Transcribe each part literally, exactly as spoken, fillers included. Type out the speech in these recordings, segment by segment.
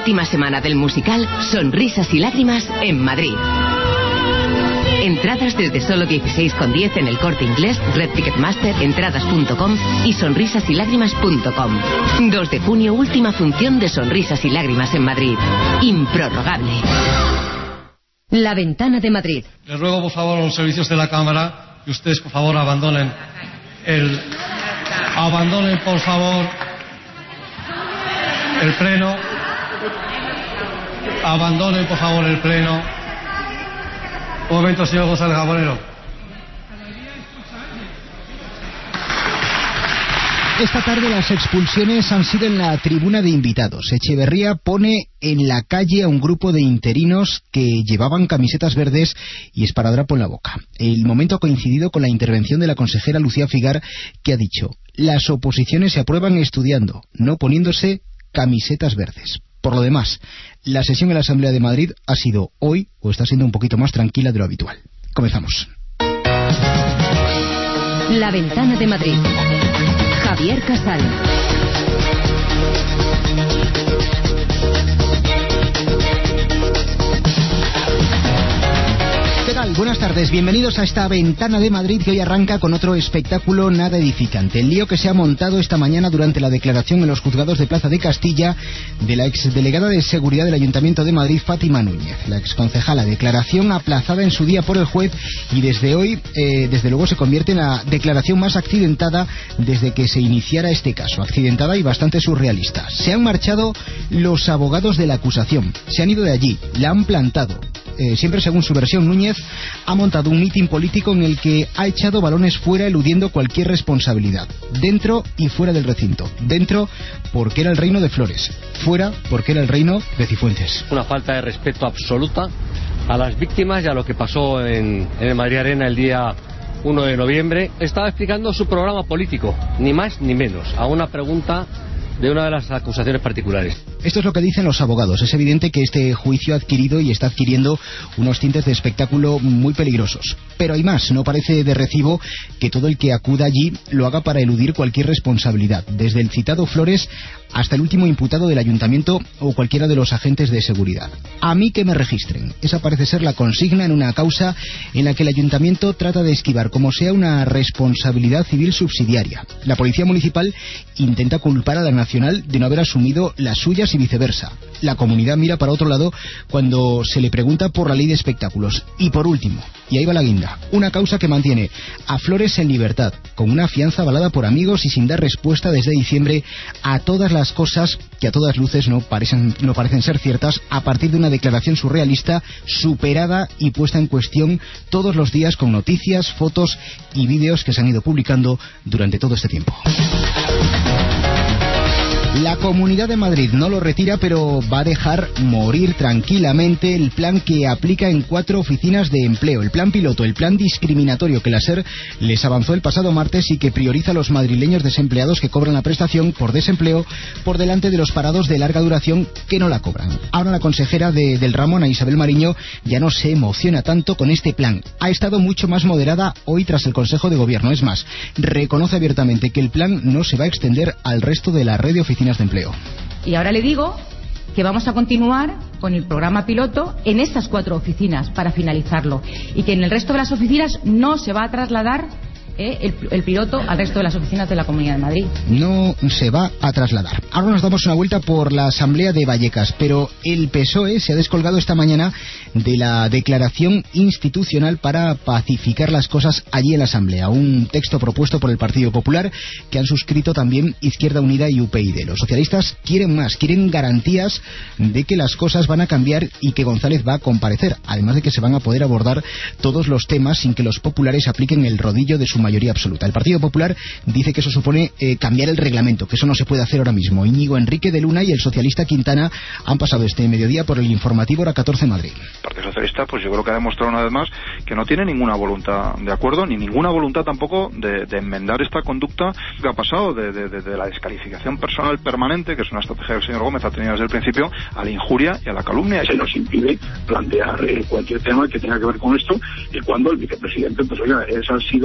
última semana del musical Sonrisas y Lágrimas en Madrid. Entradas desde solo dieciséis con diez en El Corte Inglés, Red Ticketmaster, entradas punto com y sonrisas y lágrimas punto com. dos de junio, última función de Sonrisas y Lágrimas en Madrid. Improrrogable. La Ventana de Madrid. Les ruego, por favor, a los servicios de la Cámara que ustedes, por favor, abandonen el... Abandonen, por favor, el pleno. Abandonen, por favor, el pleno. Un momento, señor González Gamonero. Esta tarde las expulsiones han sido en la tribuna de invitados. Echeverría pone en la calle a un grupo de interinos que llevaban camisetas verdes y esparadrapo en la boca. El momento ha coincidido con la intervención de la consejera Lucía Figar, que ha dicho: las oposiciones se aprueban estudiando, no poniéndose camisetas verdes. Por lo demás, la sesión en la Asamblea de Madrid ha sido hoy, o está siendo un poquito más tranquila de lo habitual. Comenzamos. La Ventana de Madrid. Javier Casal. ¿Qué tal? Buenas tardes, bienvenidos a esta Ventana de Madrid que hoy arranca con otro espectáculo nada edificante. El lío que se ha montado esta mañana durante la declaración en los juzgados de Plaza de Castilla de la exdelegada de Seguridad del Ayuntamiento de Madrid, Fátima Núñez, la exconcejala. Declaración aplazada en su día por el juez y desde hoy, eh, desde luego, se convierte en la declaración más accidentada desde que se iniciara este caso. Accidentada y bastante surrealista. Se han marchado los abogados de la acusación, se han ido de allí, la han plantado. Eh, siempre según su versión, Núñez ha montado un mitin político en el que ha echado balones fuera eludiendo cualquier responsabilidad, dentro y fuera del recinto. Dentro porque era el reino de Flores, fuera porque era el reino de Cifuentes. Una falta de respeto absoluta a las víctimas y a lo que pasó en, en el Madrid Arena el día uno de noviembre. Estaba explicando su programa político, ni más ni menos, a una pregunta de una de las acusaciones particulares. Esto es lo que dicen los abogados. Es evidente que este juicio ha adquirido y está adquiriendo unos tintes de espectáculo muy peligrosos. Pero hay más. No parece de recibo que todo el que acuda allí lo haga para eludir cualquier responsabilidad, desde el citado Flores hasta el último imputado del ayuntamiento o cualquiera de los agentes de seguridad. A mí que me registren. Esa parece ser la consigna en una causa en la que el ayuntamiento trata de esquivar como sea una responsabilidad civil subsidiaria. La policía municipal intenta culpar a la nacional de no haber asumido las suyas y viceversa. La comunidad mira para otro lado cuando se le pregunta por la ley de espectáculos. Y por último, y ahí va la guinda, una causa que mantiene a Flores en libertad, con una fianza avalada por amigos y sin dar respuesta desde diciembre a todas las cosas que a todas luces no parecen, no parecen ser ciertas a partir de una declaración surrealista, superada y puesta en cuestión todos los días con noticias, fotos y vídeos que se han ido publicando durante todo este tiempo. La Comunidad de Madrid no lo retira, pero va a dejar morir tranquilamente el plan que aplica en cuatro oficinas de empleo. El plan piloto, el plan discriminatorio que la SER les avanzó el pasado martes y que prioriza a los madrileños desempleados que cobran la prestación por desempleo por delante de los parados de larga duración que no la cobran. Ahora la consejera de, del ramo, Ana Isabel Mariño, ya no se emociona tanto con este plan. Ha estado mucho más moderada hoy tras el Consejo de Gobierno. Es más, reconoce abiertamente que el plan no se va a extender al resto de la red de oficinas de empleo. Y ahora le digo que vamos a continuar con el programa piloto en estas cuatro oficinas para finalizarlo y que en el resto de las oficinas no se va a trasladar eh, el, el piloto al resto de las oficinas de la Comunidad de Madrid. No se va a trasladar. Ahora nos damos una vuelta por la Asamblea de Vallecas, pero el P S O E se ha descolgado esta mañana de la declaración institucional para pacificar las cosas allí en la Asamblea, un texto propuesto por el Partido Popular que han suscrito también Izquierda Unida y U P YD. Los socialistas quieren más, quieren garantías de que las cosas van a cambiar y que González va a comparecer, además de que se van a poder abordar todos los temas sin que los populares apliquen el rodillo de su mayoría absoluta. El Partido Popular dice que eso supone eh, cambiar el reglamento, que eso no se puede hacer ahora mismo. Íñigo Enrique de Luna y el socialista Quintana han pasado este mediodía por el informativo Hora catorce Madrid. El Partido Socialista, pues yo creo que ha demostrado una vez más que no tiene ninguna voluntad de acuerdo, ni ninguna voluntad tampoco de, de enmendar esta conducta que ha pasado de, de, de, de la descalificación personal permanente, que es una estrategia que el señor Gómez ha tenido desde el principio, a la injuria y a la calumnia. Se nos impide plantear eh, cualquier tema que tenga que ver con esto, y cuando el vicepresidente, pues oiga, esa ha sido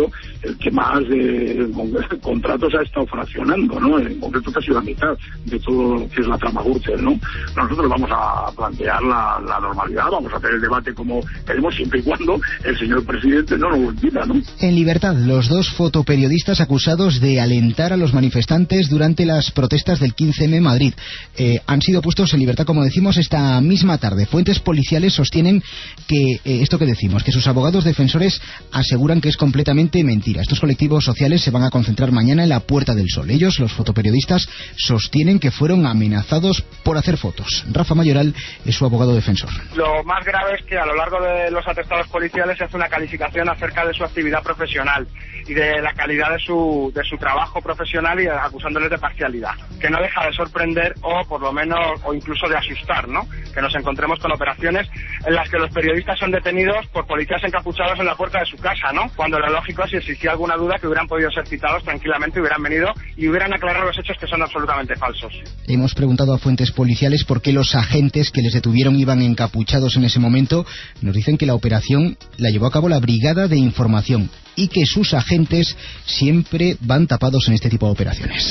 el que más eh, contratos ha estado fraccionando, ¿no? En concreto casi la mitad de todo lo que es la trama Gürtel, ¿no? Nosotros vamos a plantear la, la normalidad, vamos a hacer el debate como queremos, siempre y cuando el señor presidente no lo olvida, ¿no? En libertad, los dos fotoperiodistas acusados de alentar a los manifestantes durante las protestas del quince eme en Madrid eh, han sido puestos en libertad, como decimos, esta misma tarde. Fuentes policiales sostienen que eh, esto que decimos, que sus abogados defensores aseguran que es completamente mentira. Estos colectivos sociales se van a concentrar mañana en la Puerta del Sol. Ellos, los fotoperiodistas, sostienen que fueron amenazados por hacer fotos. Rafa Mayoral es su abogado defensor. Lo más grave es que a lo largo de los atestados policiales se hace una calificación acerca de su actividad profesional y de la calidad de su de su trabajo profesional, y acusándoles de parcialidad, que no deja de sorprender o por lo menos o incluso de asustar, ¿no? Que nos encontremos con operaciones en las que los periodistas son detenidos por policías encapuchados en la puerta de su casa, ¿no? Cuando lo lógico, si existía alguna duda, que hubieran podido ser citados tranquilamente, hubieran venido y hubieran aclarado los hechos, que son absolutamente falsos. Hemos preguntado a fuentes policiales por qué los agentes que les detuvieron iban encapuchados en ese momento. Nos dicen que la operación la llevó a cabo la Brigada de Información y que sus agentes siempre van tapados en este tipo de operaciones.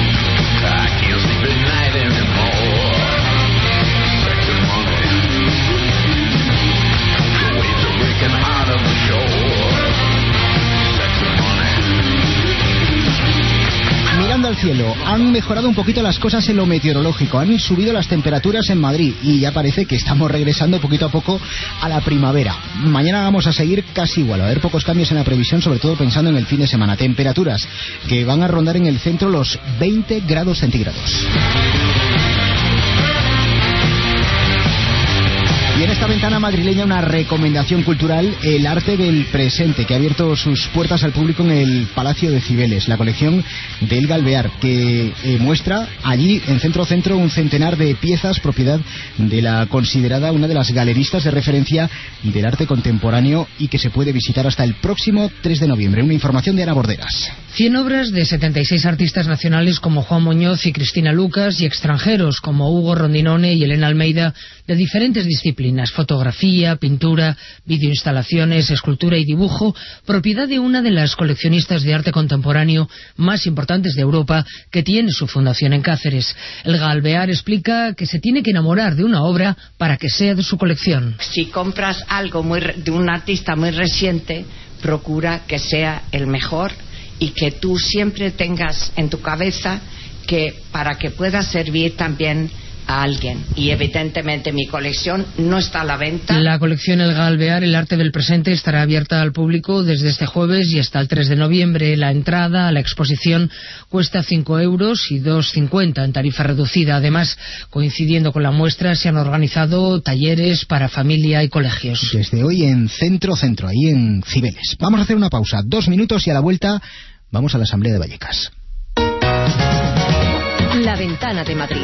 Mirando al cielo, han mejorado un poquito las cosas en lo meteorológico, han subido las temperaturas en Madrid y ya parece que estamos regresando poquito a poco a la primavera. Mañana vamos a seguir casi igual, va a haber pocos cambios en la previsión, sobre todo pensando en el fin de semana. Temperaturas que van a rondar en el centro los veinte grados centígrados. Y en esta ventana madrileña una recomendación cultural, el arte del presente, que ha abierto sus puertas al público en el Palacio de Cibeles, la colección de Elga Alvear, que eh, muestra allí en Centro Centro un centenar de piezas propiedad de la considerada una de las galeristas de referencia del arte contemporáneo y que se puede visitar hasta el próximo tres de noviembre. Una información de Ana Borderas. cien obras de setenta y seis artistas nacionales como Juan Muñoz y Cristina Lucas, y extranjeros como Hugo Rondinone y Elena Almeida, de diferentes disciplinas: fotografía, pintura, videoinstalaciones, escultura y dibujo, propiedad de una de las coleccionistas de arte contemporáneo más importantes de Europa, que tiene su fundación en Cáceres. Elga Alvear explica que se tiene que enamorar de una obra para que sea de su colección. Si compras algo muy re- de un artista muy reciente, procura que sea el mejor y que tú siempre tengas en tu cabeza que para que pueda servir también a alguien. Y evidentemente mi colección no está a la venta. La colección Elga Alvear, el arte del presente, estará abierta al público desde este jueves y hasta el tres de noviembre. La entrada a la exposición cuesta cinco euros y dos cincuenta en tarifa reducida. Además, coincidiendo con la muestra, se han organizado talleres para familia y colegios. Desde hoy en Centro Centro, ahí en Cibeles. Vamos a hacer una pausa, dos minutos, y a la vuelta vamos a la Asamblea de Vallecas. La Ventana de Madrid.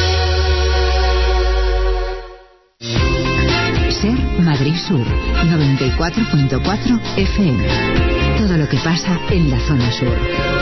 Ser Madrid Sur, noventa y cuatro punto cuatro F M. Todo lo que pasa en la zona sur.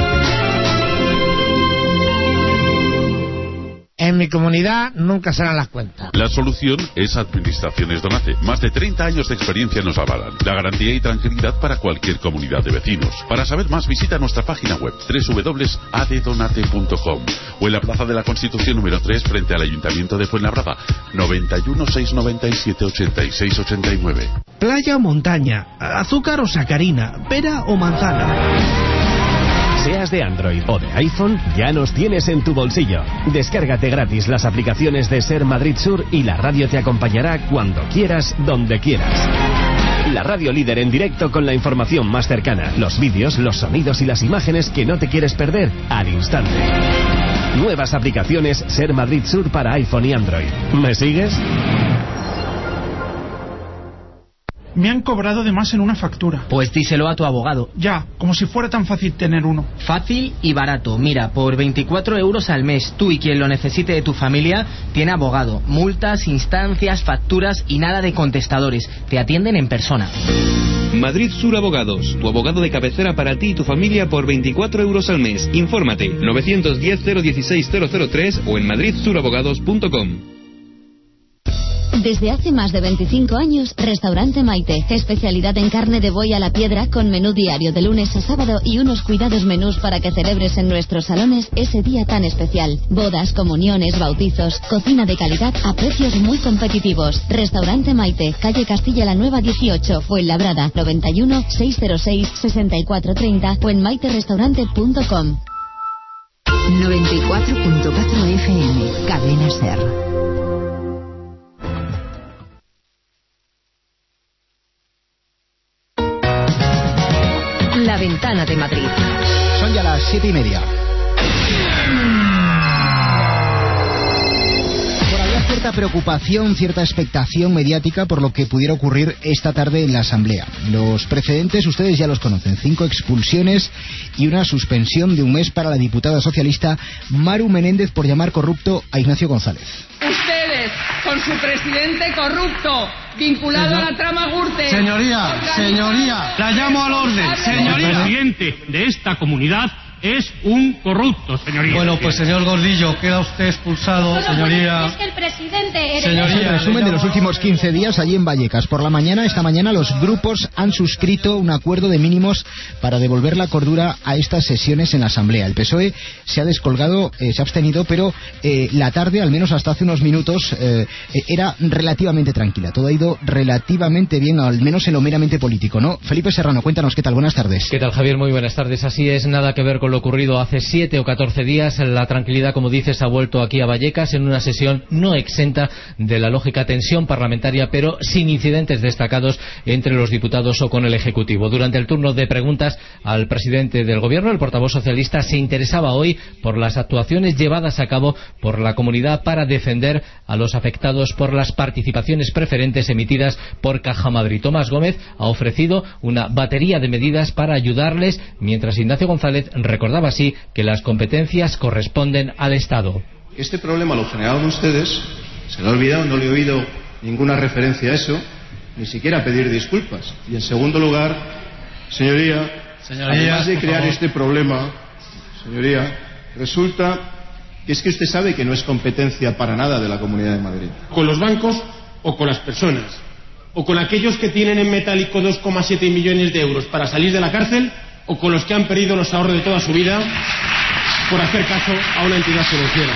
En mi comunidad nunca serán las cuentas. La solución es Administraciones Donace. Más de treinta años de experiencia nos avalan. La garantía y tranquilidad para cualquier comunidad de vecinos. Para saber más, visita nuestra página web doble u doble u doble u punto a d donate punto com o en la Plaza de la Constitución número tres frente al Ayuntamiento de Fuenlabrada, noventa y uno, seiscientos noventa y siete, ochenta y seis, ochenta y nueve. Playa o montaña, azúcar o sacarina, pera o manzana. Seas de Android o de iPhone, ya nos tienes en tu bolsillo. Descárgate gratis las aplicaciones de Ser Madrid Sur y la radio te acompañará cuando quieras, donde quieras. La radio líder en directo con la información más cercana, los vídeos, los sonidos y las imágenes que no te quieres perder al instante. Nuevas aplicaciones Ser Madrid Sur para iPhone y Android. ¿Me sigues? Me han cobrado de más en una factura. Pues díselo a tu abogado. Ya, como si fuera tan fácil tener uno. Fácil y barato. Mira, por veinticuatro euros al mes, tú y quien lo necesite de tu familia tiene abogado. Multas, instancias, facturas y nada de contestadores. Te atienden en persona. Madrid Sur Abogados, tu abogado de cabecera para ti y tu familia por veinticuatro euros al mes. Infórmate, novecientos diez, cero dieciséis, cero cero tres o en madrid sur abogados punto com. Desde hace más de veinticinco años, Restaurante Maite. Especialidad en carne de buey a la piedra con menú diario de lunes a sábado y unos cuidados menús para que celebres en nuestros salones ese día tan especial. Bodas, comuniones, bautizos, cocina de calidad a precios muy competitivos. Restaurante Maite, calle Castilla la Nueva dieciocho, Fuenlabrada, noventa y uno, seiscientos seis, sesenta y cuatro treinta o en maite restaurante punto com. noventa y cuatro punto cuatro F M, Cadena Ser. La Ventana de Madrid. Son ya las siete y media. Bueno, había cierta preocupación, cierta expectación mediática por lo que pudiera ocurrir esta tarde en la Asamblea. Los precedentes ustedes ya los conocen. Cinco expulsiones y una suspensión de un mes para la diputada socialista Maru Menéndez por llamar corrupto a Ignacio González. Ustedes, con su presidente corrupto, vinculado Señor... a la trama Gürtel... Señoría, señoría, la llamo al orden, señoría. El presidente de esta comunidad es un corrupto, señoría. Bueno, pues señor Gordillo, queda usted expulsado, no, no, señoría. Es que el presidente... Señoría, el resumen de los últimos quince días allí en Vallecas. Por la mañana, esta mañana, los grupos han suscrito un acuerdo de mínimos para devolver la cordura a estas sesiones en la Asamblea. El P S O E se ha descolgado, eh, se ha abstenido, pero eh, la tarde, al menos hasta hace unos minutos, eh, era relativamente tranquila. Todo ha ido relativamente bien, al menos en lo meramente político, ¿no? Felipe Serrano, cuéntanos qué tal, buenas tardes. ¿Qué tal, Javier? Muy buenas tardes. Así es, nada que ver con lo ocurrido hace siete o catorce días. La tranquilidad, como dices, ha vuelto aquí a Vallecas en una sesión no exenta de la lógica tensión parlamentaria, pero sin incidentes destacados entre los diputados o con el Ejecutivo. Durante el turno de preguntas al presidente del Gobierno, el portavoz socialista se interesaba hoy por las actuaciones llevadas a cabo por la comunidad para defender a los afectados por las participaciones preferentes emitidas por Caja Madrid. Tomás Gómez ha ofrecido una batería de medidas para ayudarles, mientras Ignacio González recordaba así que las competencias corresponden al Estado. Este problema lo generaron ustedes, se lo he olvidado, no le he oído ninguna referencia a eso, ni siquiera pedir disculpas. Y en segundo lugar, señoría, señoría además de crear este problema, señoría, resulta que es que usted sabe que no es competencia para nada de la Comunidad de Madrid. Con los bancos o con las personas, o con aquellos que tienen en metálico dos coma siete millones de euros para salir de la cárcel, o con los que han perdido los ahorros de toda su vida por hacer caso a una entidad financiera.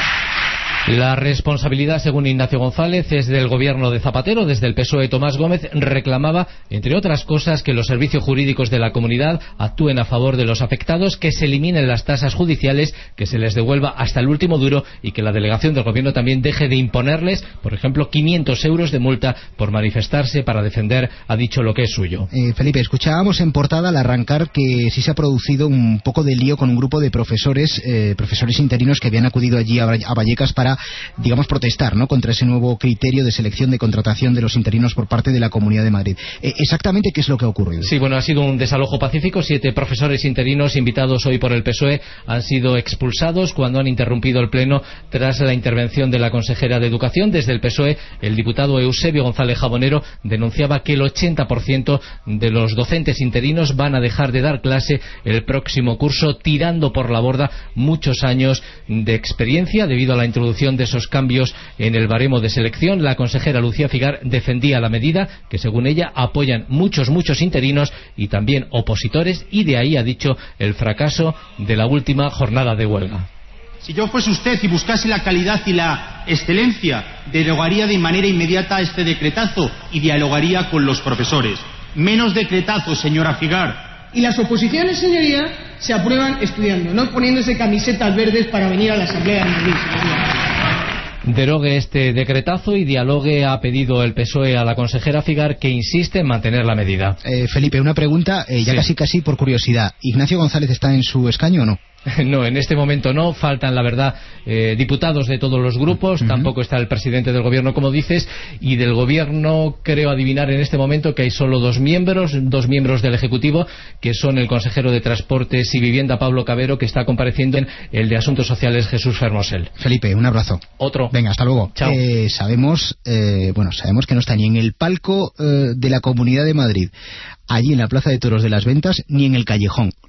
La responsabilidad, según Ignacio González, es del gobierno de Zapatero. Desde el P S O E, Tomás Gómez reclamaba, entre otras cosas, que los servicios jurídicos de la comunidad actúen a favor de los afectados, que se eliminen las tasas judiciales, que se les devuelva hasta el último duro y que la delegación del gobierno también deje de imponerles, por ejemplo, quinientos euros de multa por manifestarse para defender, ha dicho, lo que es suyo. Eh, Felipe, escuchábamos en portada al arrancar que sí se ha producido un poco de lío con un grupo de profesores, eh, profesores interinos que habían acudido allí a, a Vallecas para, digamos, protestar, ¿no?, contra ese nuevo criterio de selección de contratación de los interinos por parte de la Comunidad de Madrid. Eh, exactamente qué es lo que ha ocurrido. Sí, bueno, ha sido un desalojo pacífico. Siete profesores interinos invitados hoy por el P S O E han sido expulsados cuando han interrumpido el pleno tras la intervención de la consejera de Educación. Desde el P S O E, el diputado Eusebio González Jabonero denunciaba que el ochenta por ciento de los docentes interinos van a dejar de dar clase el próximo curso, tirando por la borda muchos años de experiencia debido a la introducción de esos cambios en el baremo de selección. La consejera Lucía Figar defendía la medida que, según ella, apoyan muchos, muchos interinos y también opositores, y de ahí, ha dicho, el fracaso de la última jornada de huelga. Si yo fuese usted y buscase la calidad y la excelencia, derogaría de manera inmediata este decretazo y dialogaría con los profesores. Menos decretazos, señora Figar. Y las oposiciones, señoría, se aprueban estudiando, no poniéndose camisetas verdes para venir a la Asamblea de Madrid, señoría. Derogue este decretazo y dialogue, ha pedido el P S O E a la consejera Figar, que insiste en mantener la medida. Eh, Felipe, una pregunta, eh, ya sí. casi casi por curiosidad. ¿Ignacio González está en su escaño o no? No, en este momento no. Faltan, la verdad, eh, diputados de todos los grupos. Uh-huh. Tampoco está el presidente del gobierno, como dices. Y del gobierno creo adivinar en este momento que hay solo dos miembros, dos miembros del Ejecutivo, que son el consejero de Transportes y Vivienda, Pablo Cabero, que está compareciendo, en el de Asuntos Sociales, Jesús Fermosel. Felipe, un abrazo. Otro. Venga, hasta luego. Chao. Eh, sabemos, eh, bueno, sabemos que no está ni en el palco eh, de la Comunidad de Madrid, allí en la Plaza de Toros de las Ventas, ni en el callejón.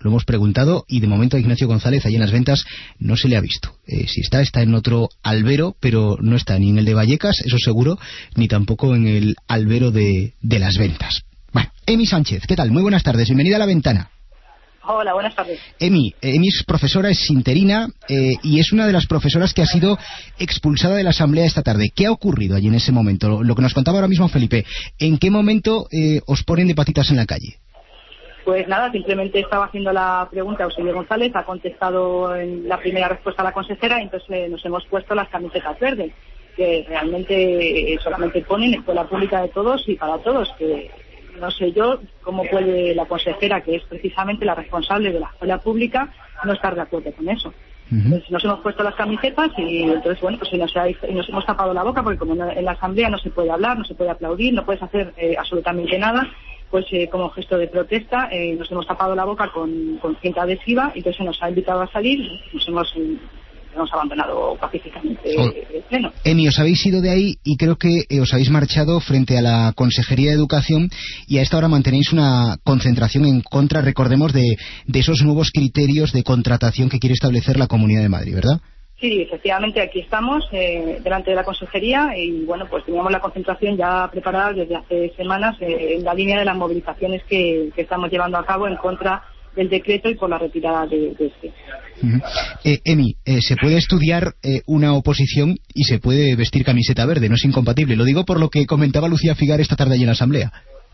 lo hemos preguntado y de momento a Ignacio González, ahí en Las Ventas, no se le ha visto. Eh, si está, está en otro albero, pero no está ni en el de Vallecas, eso seguro, ni tampoco en el albero de, de Las Ventas. Bueno, Emi Sánchez, ¿qué tal? Muy buenas tardes, bienvenida a La Ventana. Hola, buenas tardes. Emi, Emi es profesora, es interina eh, y es una de las profesoras que ha sido expulsada de la asamblea esta tarde. ¿Qué ha ocurrido allí en ese momento? Lo, lo que nos contaba ahora mismo Felipe, ¿en qué momento eh, os ponen de patitas en la calle? Pues nada, simplemente estaba haciendo la pregunta a Eusebio González, ha contestado en la primera respuesta a la consejera, y entonces eh, nos hemos puesto las camisetas verdes, que realmente eh, solamente ponen escuela pública de todos y para todos, que no sé yo cómo puede la consejera, que es precisamente la responsable de la escuela pública, no estar de acuerdo con eso. Uh-huh. Entonces nos hemos puesto las camisetas y entonces, bueno, pues nos, ha, nos hemos tapado la boca, porque como en la asamblea no se puede hablar, no se puede aplaudir, no puedes hacer eh, absolutamente nada, pues eh, como gesto de protesta eh, nos hemos tapado la boca con, con cinta adhesiva, y entonces se nos ha invitado a salir, nos hemos... Eh, hemos abandonado pacíficamente oh. el pleno. Emi, os habéis ido de ahí y creo que eh, os habéis marchado frente a la Consejería de Educación, y a esta hora mantenéis una concentración en contra, recordemos, de, de esos nuevos criterios de contratación que quiere establecer la Comunidad de Madrid, ¿verdad? Sí, efectivamente, aquí estamos eh, delante de la Consejería, y bueno, pues teníamos la concentración ya preparada desde hace semanas eh, en la línea de las movilizaciones que, que estamos llevando a cabo en contra del decreto y por la retirada de, de este. Uh-huh. eh, Emi, eh, se puede estudiar eh, una oposición y se puede vestir camiseta verde, no es incompatible. Lo digo por lo que comentaba Lucía Figar esta tarde allí en la Asamblea.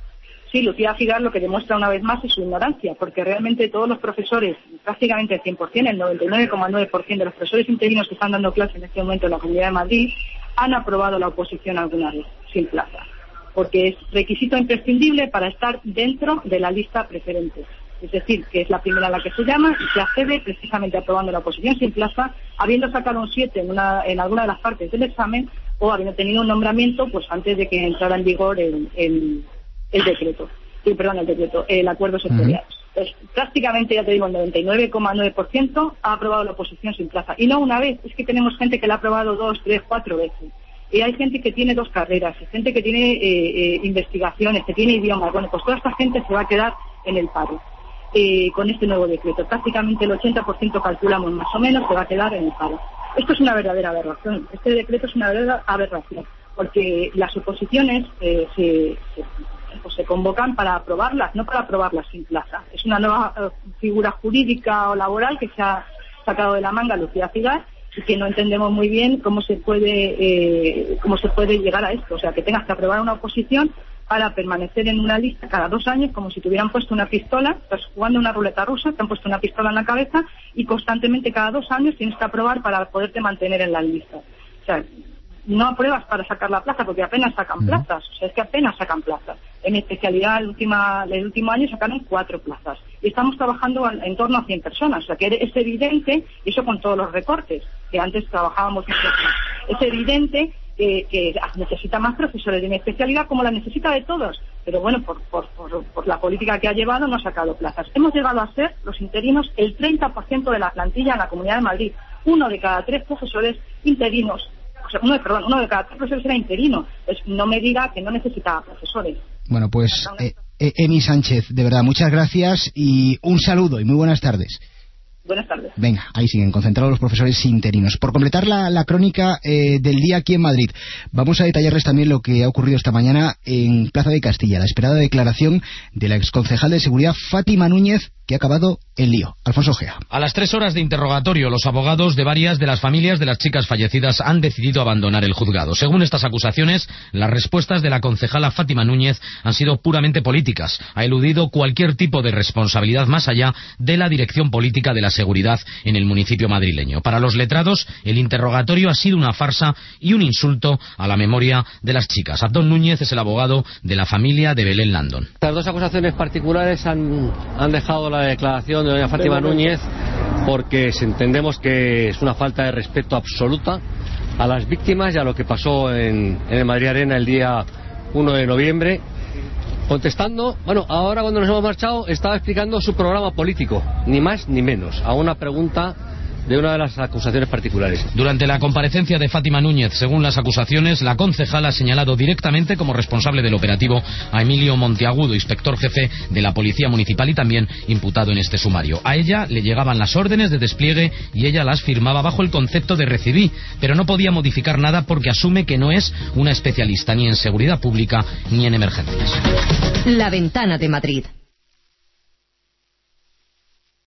Sí, Lucía Figar lo que demuestra una vez más es su ignorancia, porque realmente todos los profesores, prácticamente el cien por ciento, el noventa y nueve coma nueve por ciento de los profesores interinos que están dando clases en este momento en la Comunidad de Madrid, han aprobado la oposición alguna vez, sin plaza, porque es requisito imprescindible para estar dentro de la lista preferente. Es decir, que es la primera a la que se llama y se accede precisamente aprobando la oposición sin plaza, habiendo sacado un siete en, una, en alguna de las partes del examen, o habiendo tenido un nombramiento pues antes de que entrara en vigor el, el, el decreto, sí, perdón, el decreto, el acuerdo sectorial. Uh-huh. Pues prácticamente, ya te digo, el noventa y nueve coma nueve por ciento ha aprobado la oposición sin plaza. Y no una vez, es que tenemos gente que la ha aprobado dos, tres, cuatro veces. Y hay gente que tiene dos carreras, hay gente que tiene eh, eh, investigaciones, que tiene idiomas. Bueno, pues toda esta gente se va a quedar en el paro. Eh, con este nuevo decreto, prácticamente el ochenta por ciento calculamos más o menos se va a quedar en el paro. Esto es una verdadera aberración, este decreto es una verdadera aberración, porque las oposiciones eh, se, se, pues se convocan para aprobarlas, no para aprobarlas sin plaza. Es una nueva eh, figura jurídica o laboral que se ha sacado de la manga Lucía Figar, y que no entendemos muy bien cómo se puede eh, cómo se puede llegar a esto, o sea, que tengas que aprobar una oposición para permanecer en una lista cada dos años, como si te hubieran puesto una pistola, estás jugando una ruleta rusa, te han puesto una pistola en la cabeza y constantemente cada dos años tienes que aprobar para poderte mantener en la lista. O sea, no apruebas para sacar la plaza, porque apenas sacan plazas, o sea, es que apenas sacan plazas. En mi especialidad, el, última, el último año sacaron cuatro plazas, y estamos trabajando en, en torno a cien personas, o sea, que es evidente, y eso con todos los recortes, que antes trabajábamos mucho más, es evidente que, que necesita más profesores de mi especialidad, como la necesita de todos, pero bueno, por, por, por, por la política que ha llevado, no ha sacado plazas. Hemos llegado a ser, los interinos, el treinta por ciento de la plantilla en la Comunidad de Madrid, uno de cada tres profesores interinos. O sea, uno, perdón, uno de cada tres profesores era interino. Pues no me diga que no necesitaba profesores. Bueno, pues eh, eh, Emi Sánchez, de verdad, muchas gracias y un saludo y muy buenas tardes. Buenas tardes. Venga, ahí siguen concentrados los profesores interinos. Por completar la, la crónica eh, del día aquí en Madrid, vamos a detallarles también lo que ha ocurrido esta mañana en Plaza de Castilla, la esperada declaración de la exconcejal de Seguridad Fátima Núñez, que ha acabado en lío. Alfonso Gea. A las tres horas de interrogatorio, los abogados de varias de las familias de las chicas fallecidas han decidido abandonar el juzgado. Según estas acusaciones, las respuestas de la concejala Fátima Núñez han sido puramente políticas. Ha eludido cualquier tipo de responsabilidad más allá de la dirección política de la seguridad en el municipio madrileño. Para los letrados, el interrogatorio ha sido una farsa y un insulto a la memoria de las chicas. Antón Núñez es el abogado de la familia de Belén Landon. Las dos acusaciones particulares han, han dejado la declaración de doña Fátima Núñez porque entendemos que es una falta de respeto absoluta a las víctimas y a lo que pasó en, en el Madrid Arena el día uno de noviembre. Contestando, bueno, ahora cuando nos hemos marchado estaba explicando su programa político, ni más ni menos, a una pregunta de una de las acusaciones particulares. Durante la comparecencia de Fátima Núñez, según las acusaciones, la concejala ha señalado directamente como responsable del operativo a Emilio Monteagudo, inspector jefe de la Policía Municipal y también imputado en este sumario. A ella le llegaban las órdenes de despliegue y ella las firmaba bajo el concepto de recibí, pero no podía modificar nada porque asume que no es una especialista ni en seguridad pública ni en emergencias. La Ventana de Madrid.